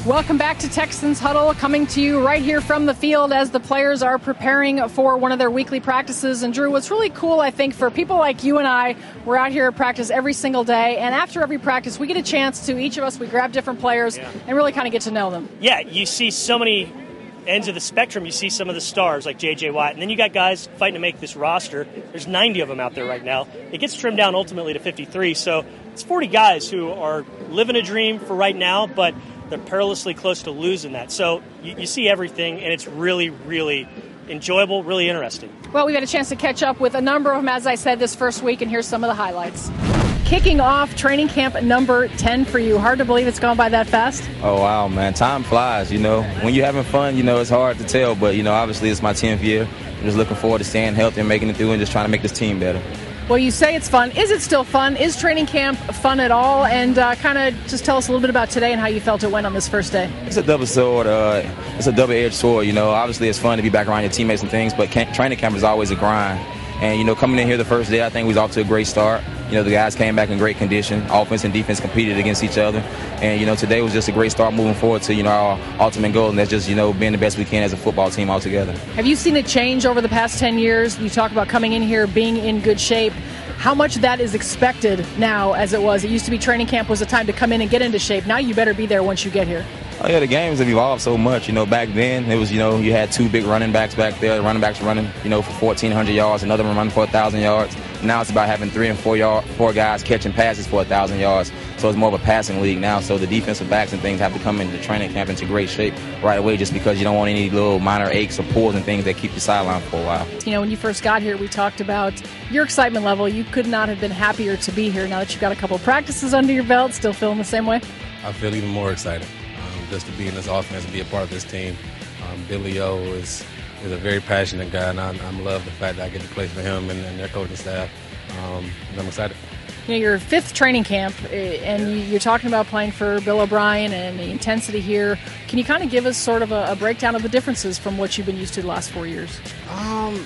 Welcome back to Texans Huddle, coming to you right here from the field as the players are preparing for one of their weekly practices. And Drew, what's really cool, I think, for people like you and I, we're out here at practice every single day, and after every practice, we get a chance to, each of us, we grab different players and really kind of get to know them. Yeah, you see so many ends of the spectrum. You see some of the stars like J.J. Watt, and then you got guys fighting to make this roster. There's 90 of them out there right now. It gets trimmed down ultimately to 53, so it's 40 guys who are living a dream for right now, but they're perilously close to losing that. So you see everything, and it's really, really enjoyable, really interesting. Well, we've had a chance to catch up with a number of them, as I said, this first week, and here's some of the highlights. Kicking off training camp number 10 for you. Hard to believe it's gone by that fast. Oh, wow, man. Time flies, When you're having fun, it's hard to tell. But, obviously it's my 10th year. I'm just looking forward to staying healthy and making it through and just trying to make this team better. Well, you say it's fun. Is it still fun? Is training camp fun at all? And kind of just tell us a little bit about today and how you felt it went on this first day. It's a double sword. It's a double-edged sword. Obviously it's fun to be back around your teammates and things, but training camp is always a grind. And, coming in here the first day, I think we was off to a great start. The guys came back in great condition. Offense and defense competed against each other. And, today was just a great start moving forward to, our ultimate goal, and that's just, being the best we can as a football team altogether. Have you seen a change over the past 10 years? You talk about coming in here, being in good shape. How much of that is expected now as it was? It used to be training camp was a time to come in and get into shape. Now you better be there once you get here. Oh, yeah, the games have evolved so much. Back then it was, you had two big running backs back there. The running backs running, for 1,400 yards, another one running for 1,000 yards. Now it's about having three and four guys catching passes for 1,000 yards. So it's more of a passing league now. So the defensive backs and things have to come into training camp into great shape right away, just because you don't want any little minor aches or pulls and things that keep you sidelined for a while. When you first got here, we talked about your excitement level. You could not have been happier to be here. Now that you've got a couple of practices under your belt, still feeling the same way? I feel even more excited just to be in this offense and be a part of this team. Billy O is a very passionate guy, and I love the fact that I get to play for him and their coaching staff. And I'm excited. Your fifth training camp, and you're talking about playing for Bill O'Brien and the intensity here. Can you kind of give us sort of a breakdown of the differences from what you've been used to the last 4 years? I'm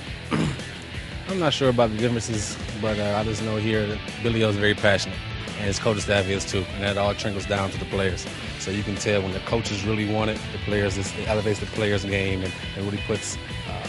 not sure about the differences, but I just know here that Billy O is very passionate, and his coaching staff is too, and that all trickles down to the players. So you can tell when the coaches really want it, the players, it elevates the players' game and really puts,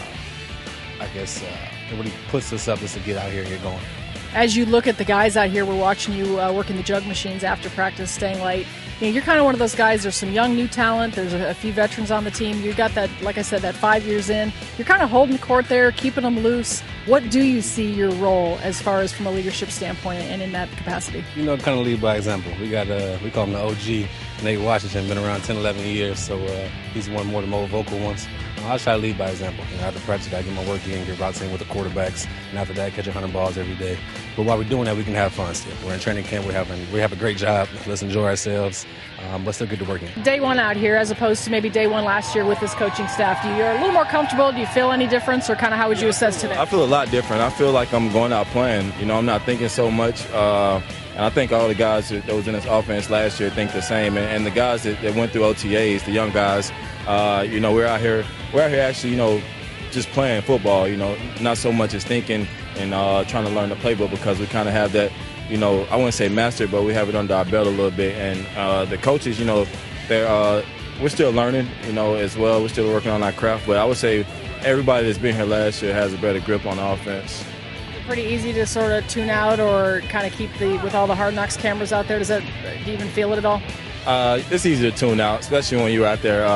it really puts us up just to get out here and get going. As you look at the guys out here, we're watching you working the jug machines after practice, staying late. You're kind of one of those guys. There's some young, new talent. There's a few veterans on the team. You got that, like I said, that 5 years in. You're kind of holding the court there, keeping them loose. What do you see your role as far as from a leadership standpoint and in that capacity? Kind of lead by example. We call him the OG, Nate Washington, been around 10, 11 years, so he's one more of the more vocal ones. I try to lead by example. After practice, I get my work in, get routes in with the quarterbacks, and after that, catch 100 balls every day. But while we're doing that, we can have fun still. We're in training camp. We have a great job. Let's enjoy ourselves. Let's still get to work in. Day one out here, as opposed to maybe day one last year with this coaching staff, you're a little more comfortable? Do you feel any difference, or kind of how would you assess today? I feel a lot different. I feel like I'm going out playing. I'm not thinking so much. And I think all the guys that was in this offense last year think the same. And the guys that went through OTAs, the young guys, we're out here actually, just playing football, not so much as thinking and trying to learn the playbook, because we kind of have that, I wouldn't say mastered, but we have it under our belt a little bit. And the coaches, we're still learning, as well. We're still working on our craft. But I would say everybody that's been here last year has a better grip on the offense. Pretty easy to sort of tune out or kind of keep with all the Hard Knocks cameras out there? Do you even feel it at all? It's easy to tune out, especially when you're out there,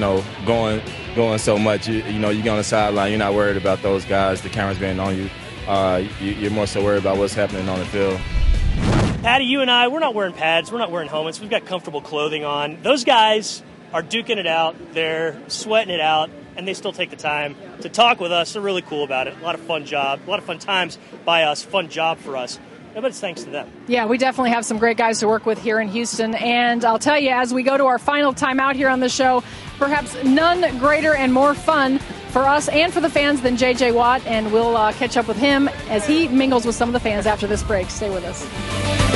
going so much. You get on the sideline, you're not worried about those guys, the cameras being on you. You're more so worried about what's happening on the field. Patty, you and I, we're not wearing pads, we're not wearing helmets, we've got comfortable clothing on. Those guys are duking it out, they're sweating it out, and they still take the time to talk with us. They're really cool about it. A lot of fun job, a lot of fun times by us, fun job for us. But it's thanks to them. Yeah, we definitely have some great guys to work with here in Houston. And I'll tell you, as we go to our final time out here on the show, perhaps none greater and more fun for us and for the fans than J.J. Watt. And we'll catch up with him as he mingles with some of the fans after this break. Stay with us.